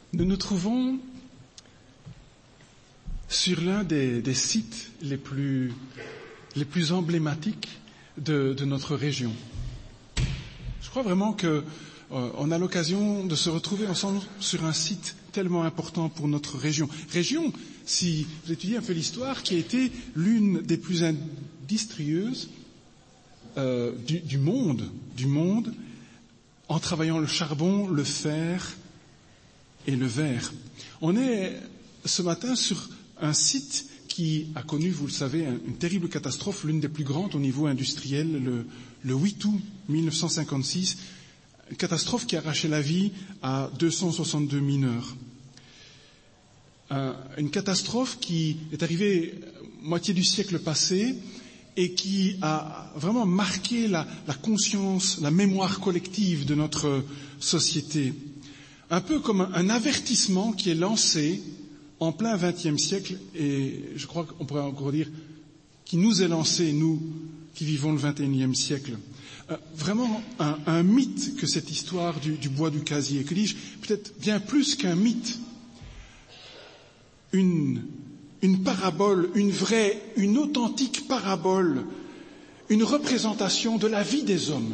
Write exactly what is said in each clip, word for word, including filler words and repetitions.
Nous nous trouvons sur l'un des, des sites les plus, les plus emblématiques de, de notre région. Je crois vraiment qu'on euh, a l'occasion de se retrouver ensemble sur un site tellement important pour notre région. Région, si vous étudiez un peu l'histoire, qui a été l'une des plus industrieuses euh, du, du monde, du monde, en travaillant le charbon, le fer et le verre. On est ce matin sur un site qui a connu, vous le savez, une terrible catastrophe, l'une des plus grandes au niveau industriel, le, le huit août mille neuf cent cinquante-six, une catastrophe qui a arraché la vie à deux cent soixante-deux mineurs. Un, une catastrophe qui est arrivée moitié du siècle passé et qui a vraiment marqué la, la conscience, la mémoire collective de notre société. Un peu comme un, un avertissement qui est lancé en plein vingtième siècle, et je crois qu'on pourrait encore dire qui nous est lancé, nous qui vivons le vingt et unième siècle. Euh, vraiment un, un mythe que cette histoire du, du bois du casier, que dis-je, peut-être bien plus qu'un mythe, une, une parabole, une vraie, une authentique parabole, une représentation de la vie des hommes.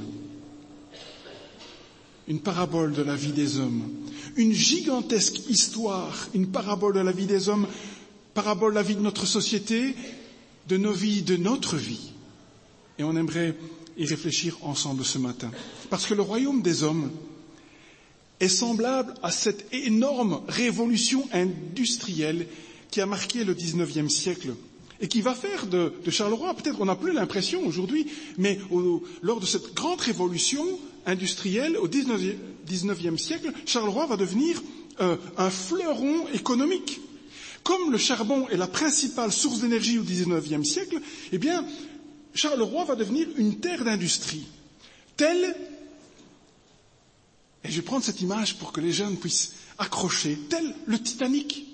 Une parabole de la vie des hommes, une gigantesque histoire, une parabole de la vie des hommes, parabole de la vie de notre société, de nos vies, de notre vie. Et on aimerait y réfléchir ensemble ce matin. Parce que le royaume des hommes est semblable à cette énorme révolution industrielle qui a marqué le dix-neuvième siècle et qui va faire de, de Charleroi, peut-être on n'a plus l'impression aujourd'hui, mais au, lors de cette grande révolution industrielle au dix-neuvième siècle, Charleroi va devenir euh, un fleuron économique. Comme le charbon est la principale source d'énergie au dix-neuvième siècle, eh bien, Charleroi va devenir une terre d'industrie. Telle, et je vais prendre cette image pour que les jeunes puissent accrocher, tel le Titanic.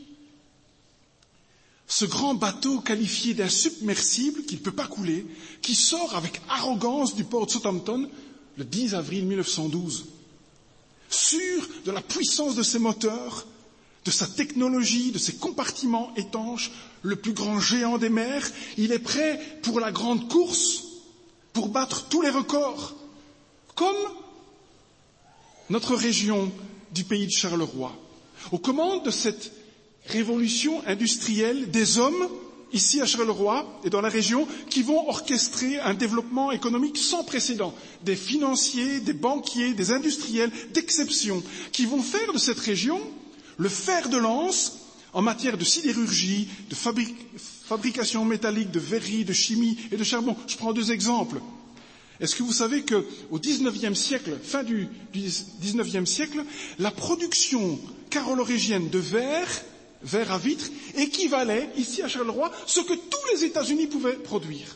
Ce grand bateau qualifié d'insubmersible, qui ne peut pas couler, qui sort avec arrogance du port de Southampton le dix avril mille neuf cent douze. Sûr de la puissance de ses moteurs, de sa technologie, de ses compartiments étanches, le plus grand géant des mers, il est prêt pour la grande course, pour battre tous les records, comme notre région du pays de Charleroi. Aux commandes de cette révolution industrielle des hommes, ici à Charleroi et dans la région, qui vont orchestrer un développement économique sans précédent. Des financiers, des banquiers, des industriels d'exception, qui vont faire de cette région le fer de lance en matière de sidérurgie, de fabric- fabrication métallique, de verrerie, de chimie et de charbon. Je prends deux exemples. Est-ce que vous savez qu'au dix-neuvième siècle, fin du dix-neuvième siècle, la production carolorégienne de verre, verre à vitre, équivalait, ici à Charleroi, ce que tous les États-Unis pouvaient produire.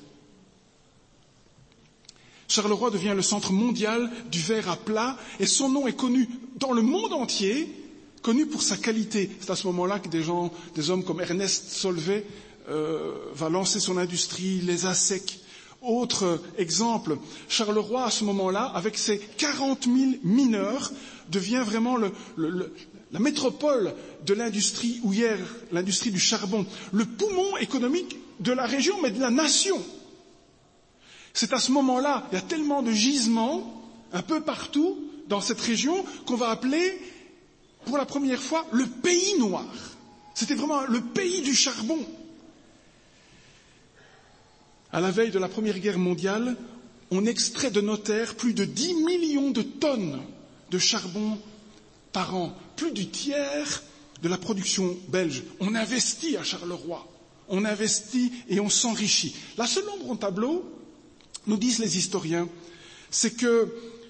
Charleroi devient le centre mondial du verre à plat et son nom est connu dans le monde entier, connu pour sa qualité. C'est à ce moment-là que des gens, des hommes comme Ernest Solvay euh, va lancer son industrie, les ASEC. Autre exemple, Charleroi à ce moment-là, avec ses quarante mille mineurs, devient vraiment le, le, le, la métropole de l'industrie houillère, l'industrie du charbon, le poumon économique de la région, mais de la nation. C'est à ce moment-là, il y a tellement de gisements, un peu partout dans cette région, qu'on va appeler, pour la première fois, le pays noir. C'était vraiment le pays du charbon. À la veille de la Première Guerre mondiale, on extrait de nos terres plus de dix millions de tonnes de charbon par an, plus du tiers de la production belge. On investit à Charleroi, on investit et on s'enrichit. La seule ombre au tableau, nous disent les historiens, c'est que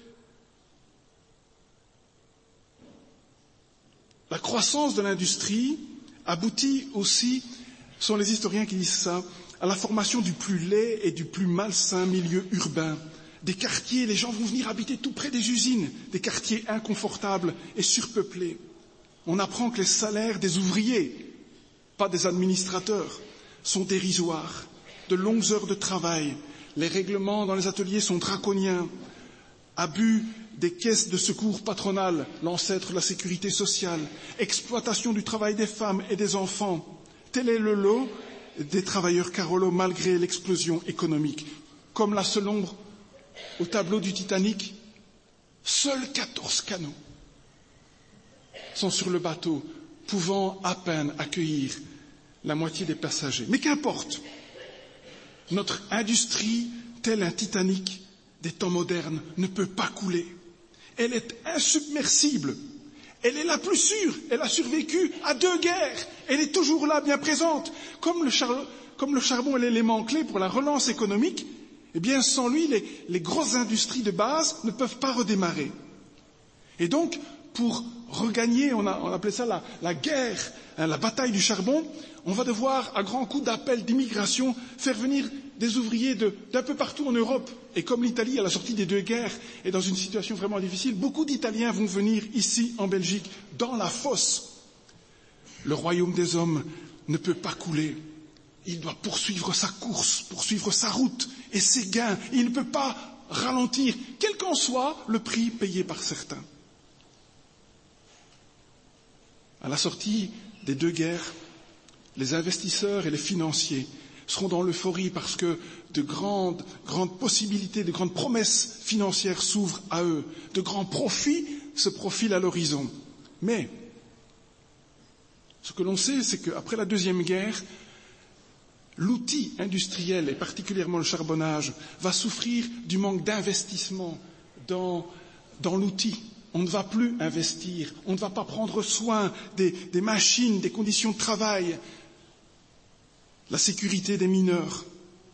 la croissance de l'industrie aboutit aussi, ce sont les historiens qui disent ça, à la formation du plus laid et du plus malsain milieu urbain. Des quartiers, les gens vont venir habiter tout près des usines, des quartiers inconfortables et surpeuplés. On apprend que les salaires des ouvriers, pas des administrateurs, sont dérisoires, de longues heures de travail. Les règlements dans les ateliers sont draconiens. Abus des caisses de secours patronales, l'ancêtre de la sécurité sociale, exploitation du travail des femmes et des enfants. Tel est le lot des travailleurs Carolo malgré l'explosion économique. Comme la seule ombre au tableau du Titanic, seuls quatorze canots sont sur le bateau, pouvant à peine accueillir la moitié des passagers. Mais qu'importe, notre industrie, telle un Titanic des temps modernes, ne peut pas couler. Elle est insubmersible. Elle est la plus sûre. Elle a survécu à deux guerres. Elle est toujours là, bien présente. Comme le, char... Comme le charbon est l'élément clé pour la relance économique, eh bien, sans lui, les, les grosses industries de base ne peuvent pas redémarrer. Et donc, pour regagner, on, a, on appelait ça la, la guerre, hein, la bataille du charbon, on va devoir, à grands coups d'appel d'immigration, faire venir des ouvriers de, d'un peu partout en Europe. Et comme l'Italie, à la sortie des deux guerres, est dans une situation vraiment difficile, beaucoup d'Italiens vont venir ici, en Belgique, dans la fosse. Le royaume des hommes ne peut pas couler. Il doit poursuivre sa course, poursuivre sa route et ses gains. Il ne peut pas ralentir, quel qu'en soit le prix payé par certains. À la sortie des deux guerres, les investisseurs et les financiers seront dans l'euphorie parce que de grandes, grandes possibilités, de grandes promesses financières s'ouvrent à eux. De grands profits se profilent à l'horizon. Mais ce que l'on sait, c'est qu'après la Deuxième Guerre, l'outil industriel, et particulièrement le charbonnage, va souffrir du manque d'investissement dans, dans l'outil. On ne va plus investir, on ne va pas prendre soin des, des machines, des conditions de travail, la sécurité des mineurs.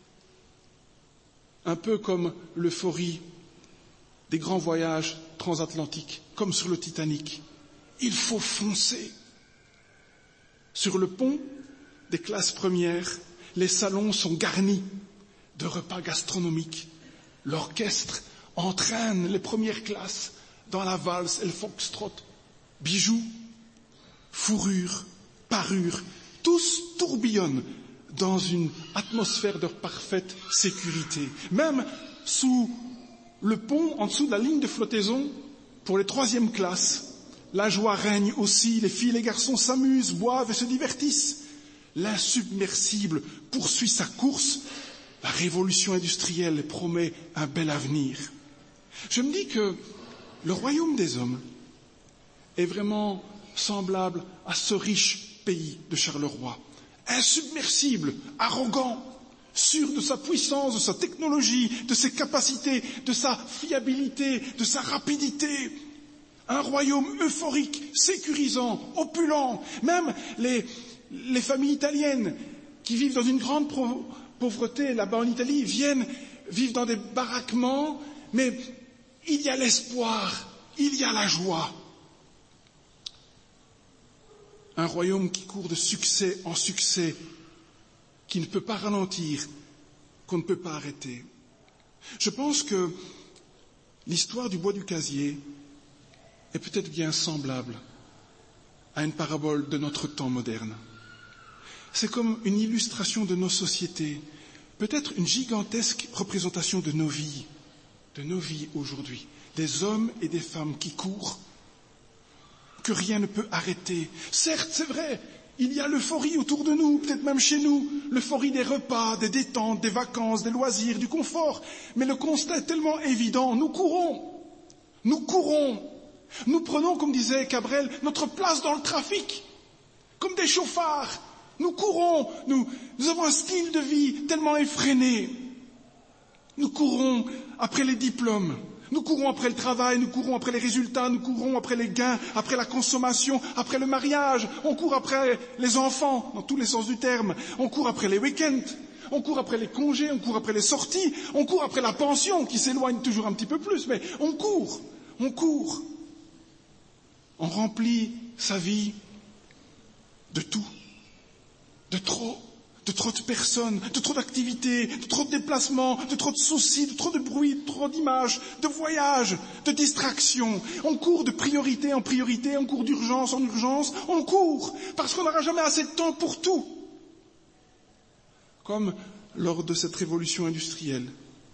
Un peu comme l'euphorie des grands voyages transatlantiques, comme sur le Titanic. Il faut foncer. Sur le pont des classes premières, les salons sont garnis de repas gastronomiques. L'orchestre entraîne les premières classes dans la valse et le foxtrot. Bijoux, fourrures, parures, tous tourbillonnent dans une atmosphère de parfaite sécurité. Même sous le pont, en dessous de la ligne de flottaison, pour les troisième classes, la joie règne aussi. Les filles et les garçons s'amusent, boivent et se divertissent. L'insubmersible poursuit sa course. La révolution industrielle promet un bel avenir. Je me dis que le royaume des hommes est vraiment semblable à ce riche pays de Charleroi. Insubmersible, arrogant, sûr de sa puissance, de sa technologie, de ses capacités, de sa fiabilité, de sa rapidité. Un royaume euphorique, sécurisant, opulent. Même les, les familles italiennes qui vivent dans une grande pauvreté là-bas en Italie viennent vivre dans des baraquements, mais il y a l'espoir, il y a la joie. Un royaume qui court de succès en succès, qui ne peut pas ralentir, qu'on ne peut pas arrêter. Je pense que l'histoire du bois du casier est peut-être bien semblable à une parabole de notre temps moderne. C'est comme une illustration de nos sociétés, peut-être une gigantesque représentation de nos vies, de nos vies aujourd'hui, des hommes et des femmes qui courent, que rien ne peut arrêter. Certes, c'est vrai, il y a l'euphorie autour de nous, peut-être même chez nous, l'euphorie des repas, des détentes, des vacances, des loisirs, du confort, mais le constat est tellement évident, nous courons, nous courons, nous prenons, comme disait Cabrel, notre place dans le trafic, comme des chauffards, nous courons, nous, nous avons un style de vie tellement effréné, nous courons après les diplômes, nous courons après le travail, nous courons après les résultats, nous courons après les gains, après la consommation, après le mariage, on court après les enfants, dans tous les sens du terme, on court après les week-ends, on court après les congés, on court après les sorties, on court après la pension qui s'éloigne toujours un petit peu plus, mais on court, on court. On remplit sa vie de tout, de trop, de trop de personnes, de trop d'activités, de trop de déplacements, de trop de soucis, de trop de bruit, de trop d'images, de voyages, de distractions. On court de priorité en priorité, on court d'urgence en urgence, on court parce qu'on n'aura jamais assez de temps pour tout. Comme lors de cette révolution industrielle,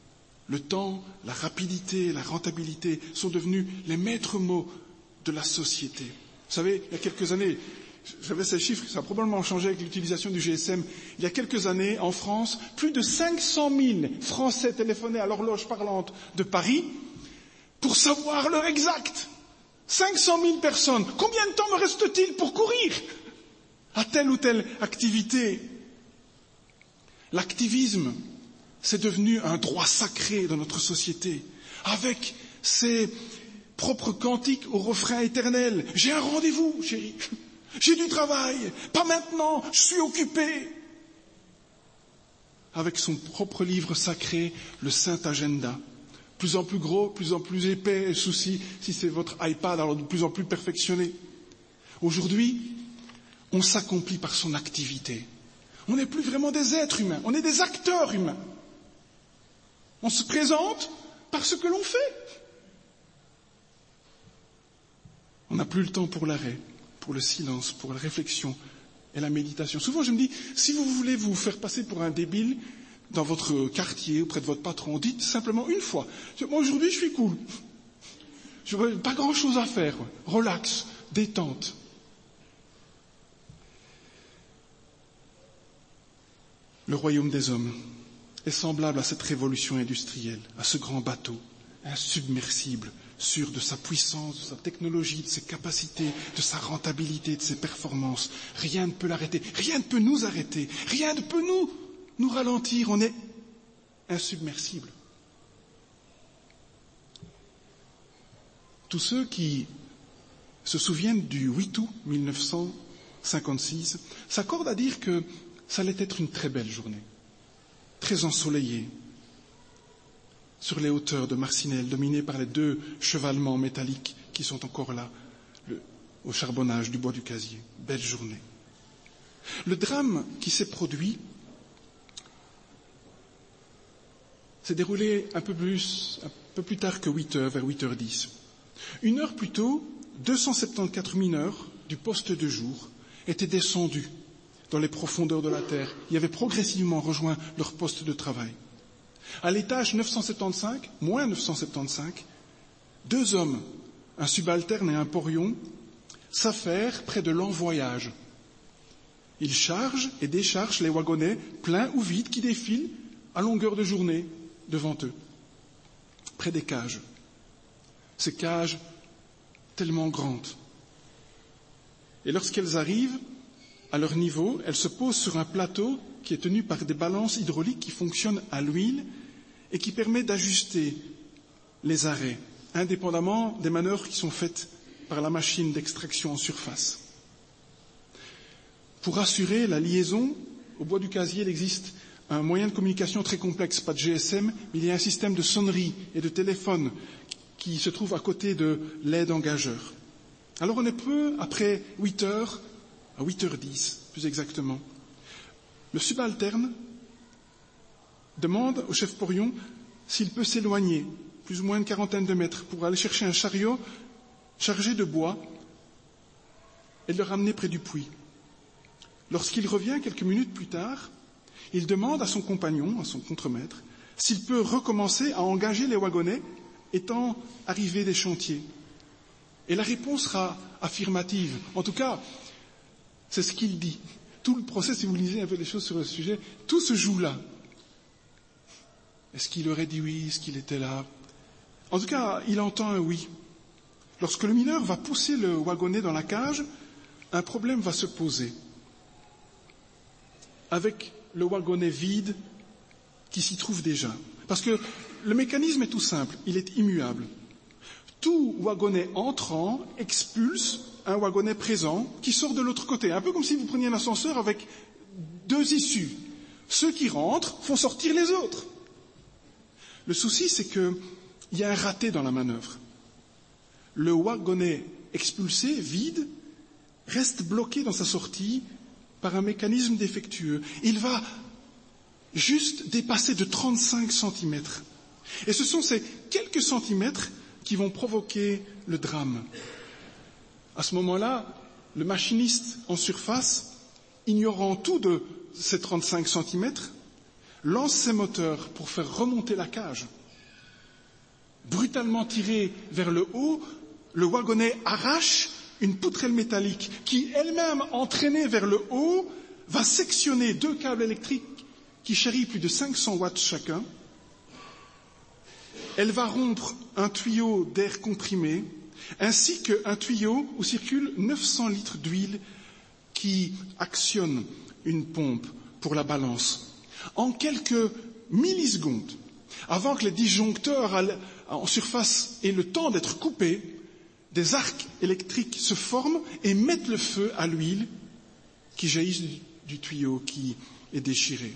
Le temps, la rapidité, la rentabilité sont devenus les maîtres mots de la société. Vous savez, il y a quelques années, j'avais ces chiffres, ça a probablement changé avec l'utilisation du G S M. Il y a quelques années, en France, plus de cinq cent mille Français téléphonaient à l'horloge parlante de Paris pour savoir l'heure exacte. cinq cent mille personnes. Combien de temps me reste-t-il pour courir à telle ou telle activité? L'activisme, c'est devenu un droit sacré dans notre société, avec ses propres cantiques au refrain éternel. J'ai un rendez-vous, chérie. J'ai du travail. Pas maintenant, je suis occupé. Avec son propre livre sacré, le Saint Agenda. Plus en plus gros, plus en plus épais, souci, si c'est votre iPad, alors de plus en plus perfectionné. Aujourd'hui, on s'accomplit par son activité. On n'est plus vraiment des êtres humains, on est des acteurs humains. On se présente par ce que l'on fait. On n'a plus le temps pour l'arrêt, pour le silence, pour la réflexion et la méditation. Souvent, je me dis, si vous voulez vous faire passer pour un débile dans votre quartier, auprès de votre patron, dites simplement une fois, moi aujourd'hui je suis cool. Je n'ai pas grand-chose à faire. Relax, détente. Le royaume des hommes est semblable à cette révolution industrielle, à ce grand bateau, insubmersible, sûr de sa puissance, de sa technologie, de ses capacités, de sa rentabilité, de ses performances. Rien ne peut l'arrêter, rien ne peut nous arrêter, rien ne peut nous, nous ralentir. On est insubmersible. Tous ceux qui se souviennent du huit août mille neuf cent cinquante-six s'accordent à dire que ça allait être une très belle journée, très ensoleillée, sur les hauteurs de Marcinelle, dominées par les deux chevalements métalliques qui sont encore là, le, au charbonnage du bois du casier. Belle journée. Le drame qui s'est produit s'est déroulé un peu plus, un peu plus tard que huit heures, vers huit heures dix. Une heure plus tôt, deux cent soixante-quatorze mineurs du poste de jour étaient descendus dans les profondeurs de la terre. Ils avaient progressivement rejoint leur poste de travail. À l'étage neuf cent soixante-quinze, moins neuf cent soixante-quinze, deux hommes, un subalterne et un porion, s'affairent près de l'envoyage. Ils chargent et déchargent les wagonnets pleins ou vides qui défilent à longueur de journée devant eux, près des cages. Ces cages tellement grandes. Et lorsqu'elles arrivent à leur niveau, elles se posent sur un plateau qui est tenu par des balances hydrauliques qui fonctionnent à l'huile et qui permet d'ajuster les arrêts, indépendamment des manœuvres qui sont faites par la machine d'extraction en surface. Pour assurer la liaison, au bois du casier, il existe un moyen de communication très complexe, pas de G S M, mais il y a un système de sonnerie et de téléphone qui se trouve à côté de l'aide engageur. Alors on est peu après huit heures, à huit heures dix plus exactement. Le subalterne demande au chef porion s'il peut s'éloigner, plus ou moins une quarantaine de mètres, pour aller chercher un chariot chargé de bois et le ramener près du puits. Lorsqu'il revient quelques minutes plus tard, il demande à son compagnon, à son contremaître, s'il peut recommencer à engager les wagonnets étant arrivé des chantiers. Et la réponse sera affirmative. En tout cas, c'est ce qu'il dit. Tout le procès, si vous lisez un peu les choses sur le sujet, tout se joue là. Est-ce qu'il aurait dit oui? Est-ce qu'il était là? En tout cas, il entend un oui. Lorsque le mineur va pousser le wagonnet dans la cage, un problème va se poser. Avec le wagonnet vide qui s'y trouve déjà. Parce que le mécanisme est tout simple, il est immuable. Tout wagonnet entrant expulse un wagonnet présent qui sort de l'autre côté. Un peu comme si vous preniez un ascenseur avec deux issues. Ceux qui rentrent font sortir les autres. Le souci, c'est qu'il y a un raté dans la manœuvre. Le wagonnet expulsé, vide, reste bloqué dans sa sortie par un mécanisme défectueux. Il va juste dépasser de trente-cinq centimètres. Et ce sont ces quelques centimètres qui vont provoquer le drame. À ce moment-là, le machiniste en surface, ignorant tout de ces trente-cinq centimètres, lance ses moteurs pour faire remonter la cage. Brutalement tiré vers le haut, le wagonnet arrache une poutrelle métallique qui, elle-même entraînée vers le haut, va sectionner deux câbles électriques qui charrient plus de cinq cents watts chacun. Elle va rompre un tuyau d'air comprimé, ainsi qu'un tuyau où circulent neuf cents litres d'huile qui actionne une pompe pour la balance. En quelques millisecondes, avant que les disjoncteurs en surface aient le temps d'être coupés, des arcs électriques se forment et mettent le feu à l'huile qui jaillit du tuyau qui est déchiré.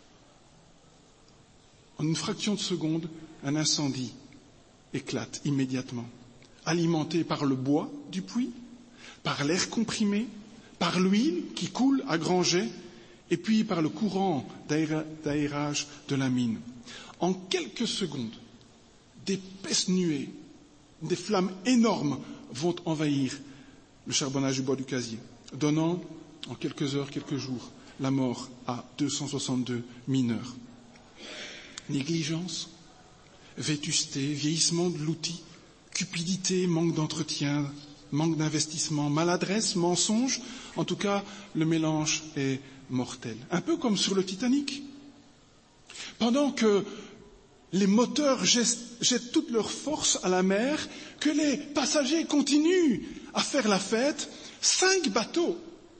En une fraction de seconde, un incendie éclate immédiatement, alimenté par le bois du puits, par l'air comprimé, par l'huile qui coule à grands jets, et puis par le courant d'aérage de la mine. En quelques secondes, d'épaisses nuées, des flammes énormes vont envahir le charbonnage du bois du casier, donnant en quelques heures, quelques jours, la mort à deux cent soixante-deux mineurs. Négligence, vétusté, vieillissement de l'outil, cupidité, manque d'entretien, manque d'investissement, maladresse, mensonge, en tout cas, le mélange est mortel. Un peu comme sur le Titanic. Pendant que les moteurs jettent toute leur force à la mer, que les passagers continuent à faire la fête, cinq bateaux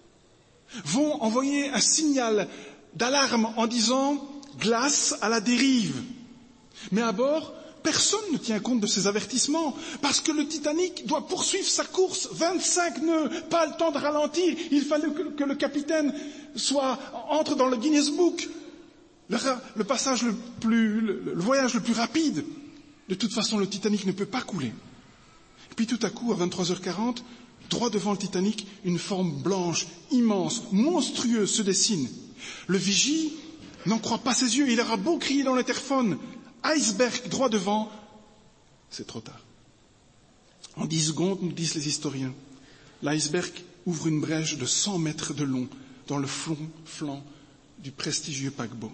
vont envoyer un signal d'alarme en disant « glace à la dérive ». Mais à bord, personne ne tient compte de ces avertissements, parce que le Titanic doit poursuivre sa course, vingt-cinq nœuds, pas le temps de ralentir, il fallait que, que le capitaine soit, entre dans le Guinness Book, le, le passage le plus, le, le voyage le plus rapide. De toute façon, le Titanic ne peut pas couler. Et puis tout à coup, à vingt-trois heures quarante, droit devant le Titanic, une forme blanche, immense, monstrueuse se dessine. Le vigie n'en croit pas ses yeux, il aura beau crier dans l'interphone, iceberg droit devant, c'est trop tard. En dix secondes, nous disent les historiens, l'iceberg ouvre une brèche de cent mètres de long dans le flanc, flanc du prestigieux paquebot.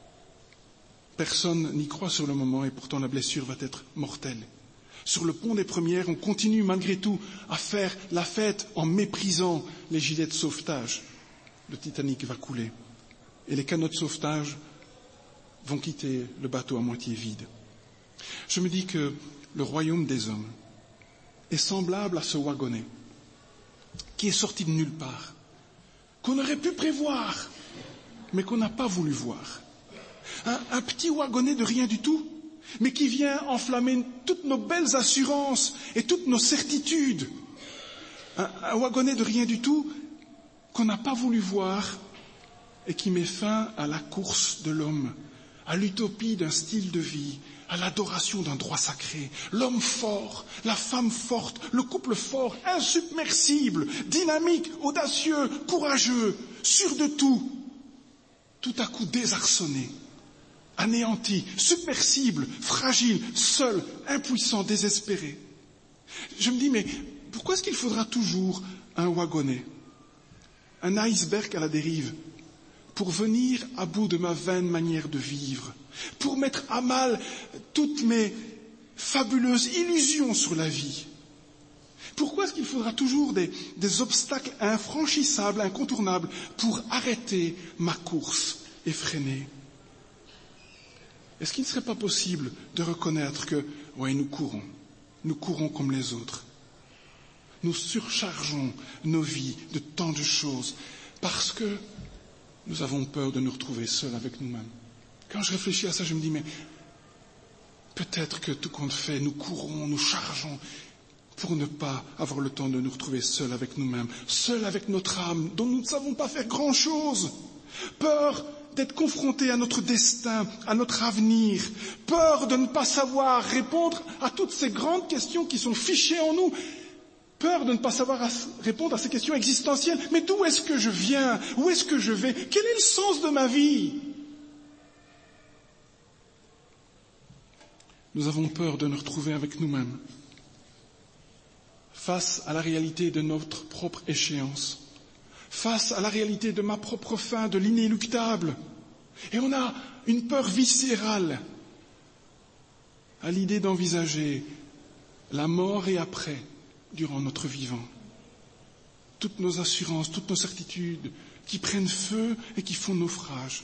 Personne n'y croit sur le moment et pourtant la blessure va être mortelle. Sur le pont des Premières, on continue malgré tout à faire la fête en méprisant les gilets de sauvetage. Le Titanic va couler et les canots de sauvetage vont quitter le bateau à moitié vide. Je me dis que le royaume des hommes est semblable à ce wagonnet qui est sorti de nulle part, qu'on aurait pu prévoir, mais qu'on n'a pas voulu voir. Un, un petit wagonnet de rien du tout, mais qui vient enflammer toutes nos belles assurances et toutes nos certitudes. Un, un wagonnet de rien du tout qu'on n'a pas voulu voir et qui met fin à la course de l'homme, à l'utopie d'un style de vie, à l'adoration d'un droit sacré. L'homme fort, la femme forte, le couple fort, insubmersible, dynamique, audacieux, courageux, sûr de tout, tout à coup désarçonné, anéanti, submersible, fragile, seul, impuissant, désespéré. Je me dis, mais pourquoi est-ce qu'il faudra toujours un wagonnet, un iceberg à la dérive, pour venir à bout de ma vaine manière de vivre, pour mettre à mal toutes mes fabuleuses illusions sur la vie? Pourquoi est-ce qu'il faudra toujours des, des obstacles infranchissables, incontournables, pour arrêter ma course effrénée? Est-ce qu'il ne serait pas possible de reconnaître que, oui, nous courons, nous courons comme les autres. Nous surchargeons nos vies de tant de choses parce que nous avons peur de nous retrouver seuls avec nous-mêmes. Quand je réfléchis à ça, je me dis, mais peut-être que tout compte fait, nous courons, nous chargeons pour ne pas avoir le temps de nous retrouver seuls avec nous-mêmes, seuls avec notre âme, dont nous ne savons pas faire grand-chose. Peur d'être confrontés à notre destin, à notre avenir. Peur de ne pas savoir répondre à toutes ces grandes questions qui sont fichées en nous. Peur de ne pas savoir répondre à ces questions existentielles. Mais d'où est-ce que je viens? Où est-ce que je vais? Quel est le sens de ma vie? Nous avons peur de nous retrouver avec nous-mêmes, face à la réalité de notre propre échéance, face à la réalité de ma propre fin, de l'inéluctable. Et on a une peur viscérale, à l'idée d'envisager la mort et après, durant notre vivant. Toutes nos assurances, toutes nos certitudes qui prennent feu et qui font naufrage.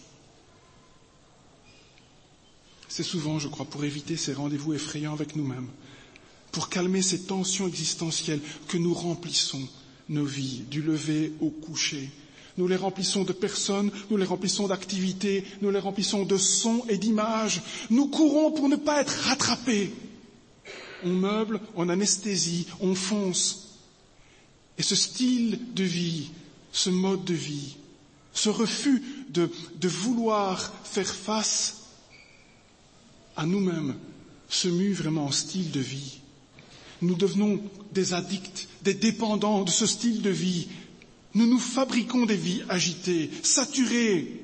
C'est souvent, je crois, pour éviter ces rendez-vous effrayants avec nous-mêmes, pour calmer ces tensions existentielles que nous remplissons nos vies, du lever au coucher. Nous les remplissons de personnes, nous les remplissons d'activités, nous les remplissons de sons et d'images. Nous courons pour ne pas être rattrapés. On meuble, on anesthésie, on fonce. Et ce style de vie, ce mode de vie, ce refus de, de vouloir faire face à nous-mêmes, se mue vraiment en style de vie. Nous devenons des addicts, des dépendants de ce style de vie. Nous nous fabriquons des vies agitées, saturées,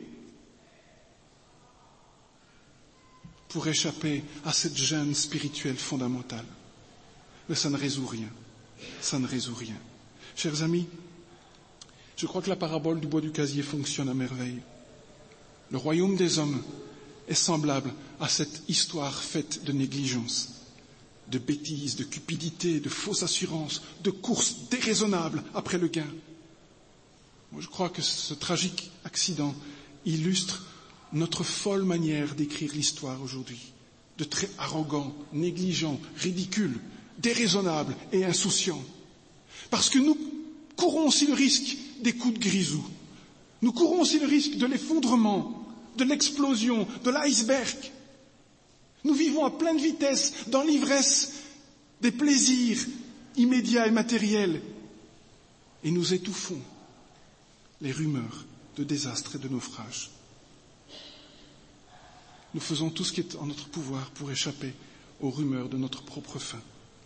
pour échapper à cette gêne spirituelle fondamentale. Mais ça ne résout rien. Ça ne résout rien. Chers amis, je crois que la parabole du bois du casier fonctionne à merveille. Le royaume des hommes est semblable à cette histoire faite de négligence, de bêtises, de cupidité, de fausses assurances, de courses déraisonnables après le gain. Moi, je crois que ce tragique accident illustre notre folle manière d'écrire l'histoire aujourd'hui, de traits arrogants, négligents, ridicules, déraisonnables et insouciants. Parce que nous courons aussi le risque des coups de grisou. Nous courons aussi le risque de l'effondrement, de l'explosion, de l'iceberg. Nous vivons à pleine vitesse dans l'ivresse des plaisirs immédiats et matériels. Et nous étouffons les rumeurs de désastre et de naufrage. Nous faisons tout ce qui est en notre pouvoir pour échapper aux rumeurs de notre propre fin.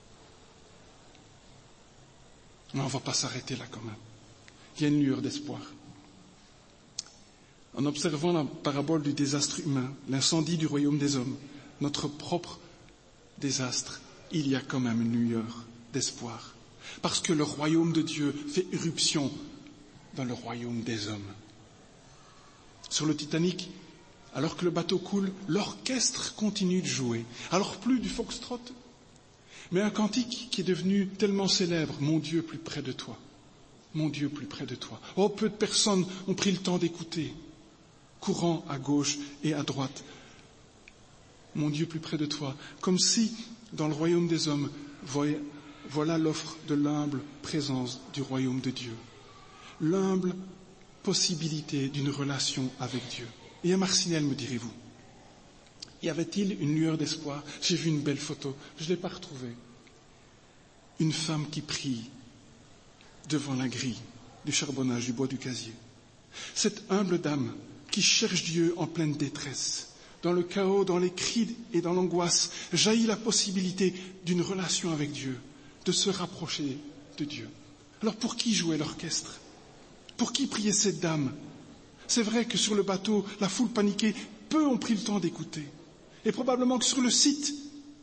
Mais on ne va pas s'arrêter là quand même. Il y a une lueur d'espoir. En observant la parabole du désastre humain, l'incendie du royaume des hommes, notre propre désastre, il y a quand même une lueur d'espoir. Parce que le royaume de Dieu fait irruption dans le royaume des hommes. Sur le Titanic, alors que le bateau coule, l'orchestre continue de jouer. Alors plus du foxtrot, mais un cantique qui est devenu tellement célèbre, mon Dieu plus près de toi, mon Dieu plus près de toi. Oh, peu de personnes ont pris le temps d'écouter, courant à gauche et à droite. Mon Dieu plus près de toi, comme si, dans le royaume des hommes, voilà l'offre de l'humble présence du royaume de Dieu. L'humble possibilité d'une relation avec Dieu. Et à Marcinelle, me direz-vous, y avait-il une lueur d'espoir? J'ai vu une belle photo, je ne l'ai pas retrouvée. Une femme qui prie devant la grille du charbonnage du bois du casier. Cette humble dame qui cherche Dieu en pleine détresse. Dans le chaos, dans les cris et dans l'angoisse, jaillit la possibilité d'une relation avec Dieu, de se rapprocher de Dieu. Alors pour qui jouait l'orchestre? Pour qui priait cette dame? C'est vrai que sur le bateau, la foule paniquée, peu ont pris le temps d'écouter. Et probablement que sur le site,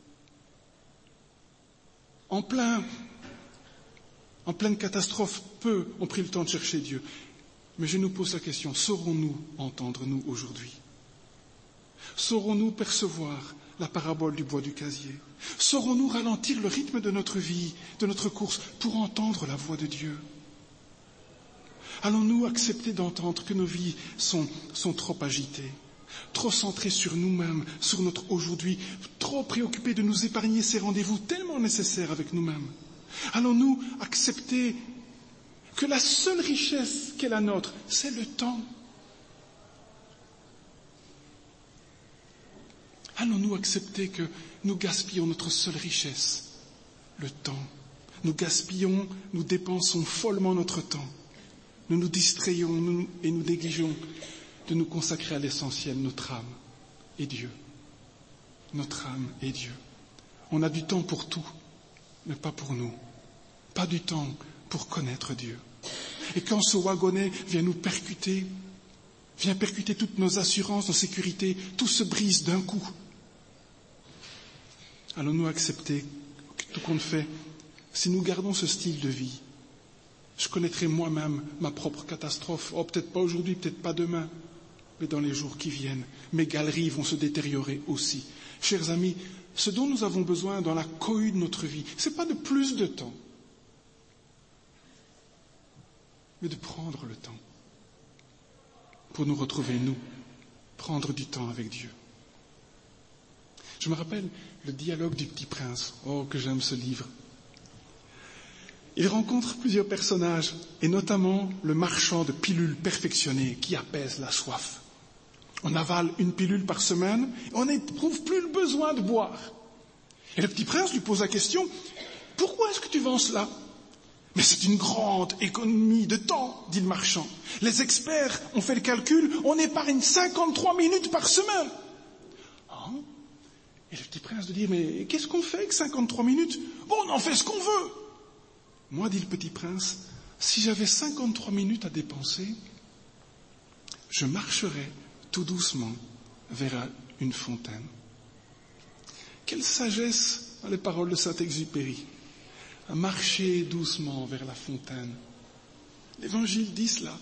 en plein, en pleine catastrophe, peu ont pris le temps de chercher Dieu. Mais je nous pose la question, saurons-nous entendre, nous, aujourd'hui? Saurons-nous percevoir la parabole du bois du casier? Saurons-nous ralentir le rythme de notre vie, de notre course, pour entendre la voix de Dieu? Allons-nous accepter d'entendre que nos vies sont, sont trop agitées, trop centrées sur nous-mêmes, sur notre aujourd'hui, trop préoccupées de nous épargner ces rendez-vous tellement nécessaires avec nous-mêmes? Allons-nous accepter que la seule richesse qu'est la nôtre, c'est le temps? Allons-nous accepter que nous gaspillons notre seule richesse, le temps? Nous gaspillons, nous dépensons follement notre temps. Nous nous distrayons nous, et nous négligeons de nous consacrer à l'essentiel, notre âme et Dieu. Notre âme et Dieu. On a du temps pour tout, mais pas pour nous. Pas du temps pour connaître Dieu. Et quand ce wagonnet vient nous percuter, vient percuter toutes nos assurances, nos sécurités, tout se brise d'un coup. Allons-nous accepter que tout compte fait, si nous gardons ce style de vie, je connaîtrai moi-même ma propre catastrophe. Oh, peut-être pas aujourd'hui, peut-être pas demain, mais dans les jours qui viennent, mes galeries vont se détériorer aussi. Chers amis, ce dont nous avons besoin dans la cohue de notre vie, ce n'est pas de plus de temps, mais de prendre le temps pour nous retrouver, nous, prendre du temps avec Dieu. Je me rappelle le dialogue du Petit Prince. Oh, que j'aime ce livre. Il rencontre plusieurs personnages, et notamment le marchand de pilules perfectionnées qui apaise la soif. On avale une pilule par semaine, et on n'éprouve plus le besoin de boire. Et le Petit Prince lui pose la question, « Pourquoi est-ce que tu vends cela ?» « Mais c'est une grande économie de temps, dit le marchand. Les experts ont fait le calcul, on épargne cinquante-trois minutes par semaine. Ah. Et le Petit Prince de dire, mais qu'est-ce qu'on fait avec cinquante-trois minutes? Bon, on en fait ce qu'on veut. Moi, dit le Petit Prince, si j'avais cinquante-trois minutes à dépenser, je marcherais tout doucement vers une fontaine. Quelle sagesse dans les paroles de Saint-Exupéry. À marcher doucement vers la fontaine. L'Évangile dit cela.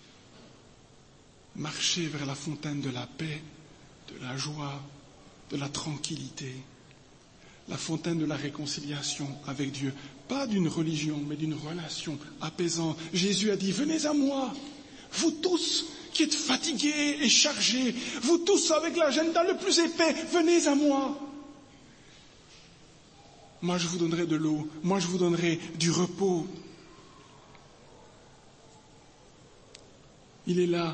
Marcher vers la fontaine de la paix, de la joie, de la tranquillité. La fontaine de la réconciliation avec Dieu. Pas d'une religion, mais d'une relation apaisante. Jésus a dit, venez à moi, vous tous qui êtes fatigués et chargés, vous tous avec l'agenda le plus épais, venez à moi. Moi, je vous donnerai de l'eau. Moi, je vous donnerai du repos. Il est là.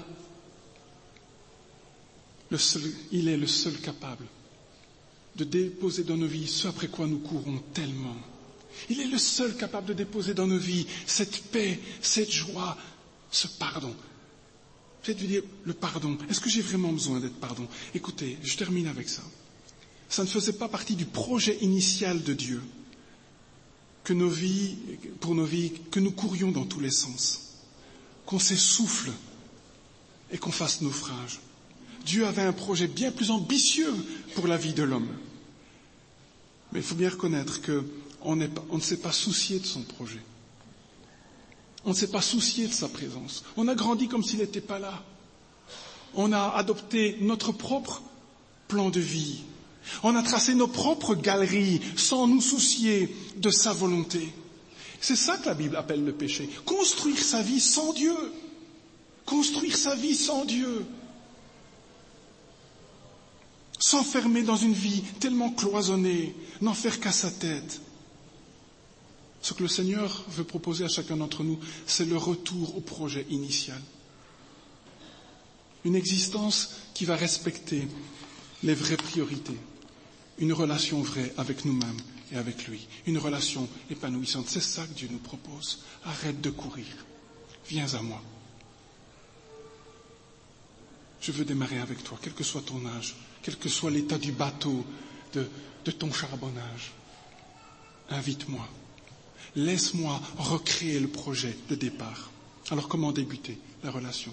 Le seul, il est le seul capable de déposer dans nos vies ce après quoi nous courons tellement. Il est le seul capable de déposer dans nos vies cette paix, cette joie, ce pardon. Peut-être vous dire, le pardon. Est-ce que j'ai vraiment besoin d'être pardon? Écoutez, je termine avec ça. Ça ne faisait pas partie du projet initial de Dieu que nos vies, pour nos vies, que nous courions dans tous les sens, qu'on s'essouffle et qu'on fasse naufrage. Dieu avait un projet bien plus ambitieux pour la vie de l'homme. Mais il faut bien reconnaître qu'on n'est pas, on ne s'est pas soucié de son projet. On ne s'est pas soucié de sa présence. On a grandi comme s'il n'était pas là. On a adopté notre propre plan de vie. On a tracé nos propres galeries sans nous soucier de sa volonté. C'est ça que la Bible appelle le péché. Construire sa vie sans Dieu. Construire sa vie sans Dieu. S'enfermer dans une vie tellement cloisonnée, n'en faire qu'à sa tête. Ce que le Seigneur veut proposer à chacun d'entre nous, c'est le retour au projet initial. Une existence qui va respecter les vraies priorités. Une relation vraie avec nous-mêmes et avec lui. Une relation épanouissante. C'est ça que Dieu nous propose. Arrête de courir. Viens à moi. Je veux démarrer avec toi, quel que soit ton âge, quel que soit l'état du bateau, de, de ton charbonnage. Invite-moi. Laisse-moi recréer le projet de départ. Alors comment débuter la relation?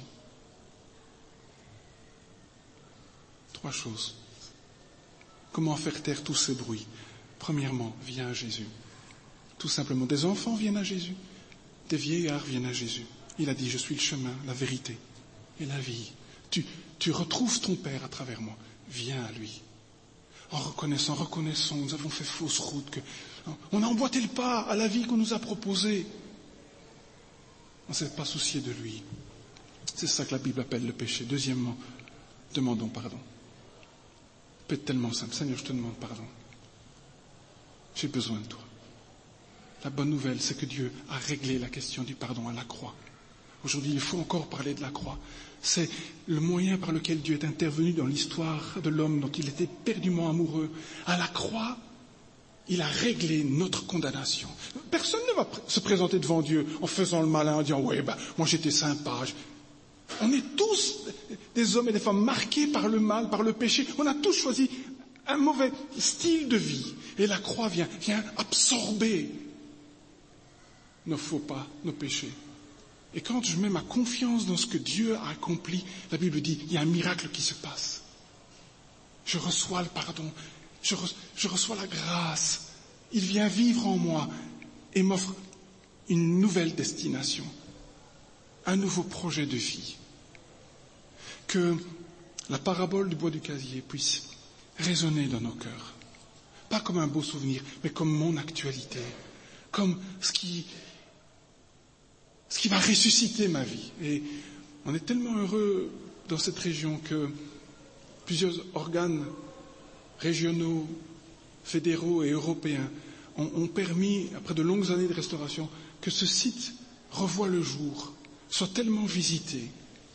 Trois choses. Comment faire taire tous ces bruits? Premièrement, viens à Jésus. Tout simplement, des enfants viennent à Jésus. Des vieillards viennent à Jésus. Il a dit, je suis le chemin, la vérité et la vie. Tu, tu retrouves ton Père à travers moi. Viens à lui. En reconnaissant, reconnaissons, nous avons fait fausse route. Que, on a emboîté le pas à la vie qu'on nous a proposée. On ne s'est pas soucié de lui. C'est ça que la Bible appelle le péché. Deuxièmement, demandons pardon. Peut être tellement simple. Seigneur, je te demande pardon. J'ai besoin de toi. La bonne nouvelle, c'est que Dieu a réglé la question du pardon à la croix. Aujourd'hui, il faut encore parler de la croix. C'est le moyen par lequel Dieu est intervenu dans l'histoire de l'homme dont il était perdument amoureux. À la croix, il a réglé notre condamnation. Personne ne va se présenter devant Dieu en faisant le malin, en disant « ouais, ben, moi j'étais sympa ». On est tous des hommes et des femmes marqués par le mal, par le péché. On a tous choisi un mauvais style de vie. Et la croix vient, vient absorber nos faux pas, nos péchés. Et quand je mets ma confiance dans ce que Dieu a accompli, la Bible dit, il y a un miracle qui se passe. Je reçois le pardon, je, re, je reçois la grâce. Il vient vivre en moi et m'offre une nouvelle destination, un nouveau projet de vie. Que la parabole du bois du casier puisse résonner dans nos cœurs. Pas comme un beau souvenir, mais comme mon actualité, comme ce qui, ce qui va ressusciter ma vie. Et on est tellement heureux dans cette région que plusieurs organes régionaux, fédéraux et européens ont, ont permis, après de longues années de restauration, que ce site revoie le jour, soit tellement visité,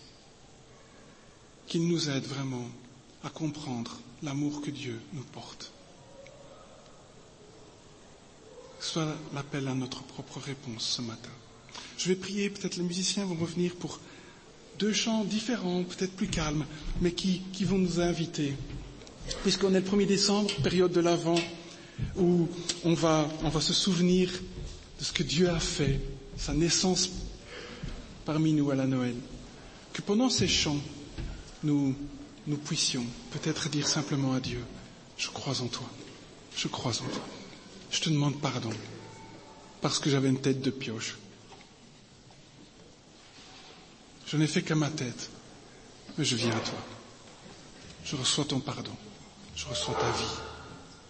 qu'il nous aide vraiment à comprendre l'amour que Dieu nous porte. Soit l'appel à notre propre réponse ce matin. Je vais prier, peut-être les musiciens vont revenir pour deux chants différents, peut-être plus calmes, mais qui, qui vont nous inviter. Puisqu'on est le premier décembre, période de l'Avent, où on va, on va se souvenir de ce que Dieu a fait, sa naissance parmi nous à la Noël. Que pendant ces chants, nous, nous puissions peut-être dire simplement à Dieu, je crois en toi, je crois en toi. Je te demande pardon, parce que j'avais une tête de pioche. Je n'ai fait qu'à ma tête, mais je viens à toi. Je reçois ton pardon, je reçois ta vie.